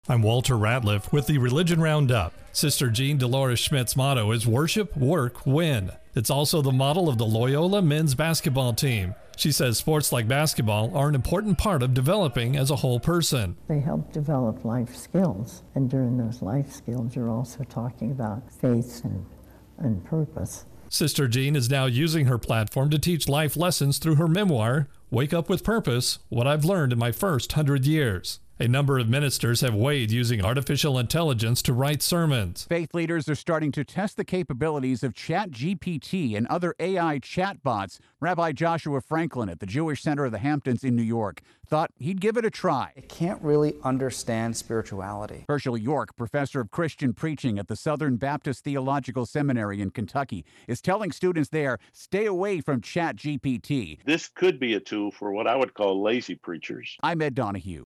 I'm Walter Ratliff with the Religion Roundup. Sister Jean Dolores Schmidt's motto is worship, work, win. It's also the model of the Loyola men's basketball team. She says sports like basketball are an important part of developing as a whole person. They help develop life skills, and during those life skills, you're also talking about faith and purpose. Sister Jean is now using her platform to teach life lessons through her memoir, Wake Up with Purpose, What I've Learned in My First 100 Years. A number of ministers have weighed using artificial intelligence to write sermons. Faith leaders are starting to test the capabilities of ChatGPT and other AI chatbots. Rabbi Joshua Franklin at the Jewish Center of the Hamptons in New York thought he'd give it a try. It can't really understand spirituality. Herschel York, professor of Christian preaching at the Southern Baptist Theological Seminary in Kentucky, is telling students there, stay away from ChatGPT. This could be a tool for what I would call lazy preachers. I'm Ed Donahue.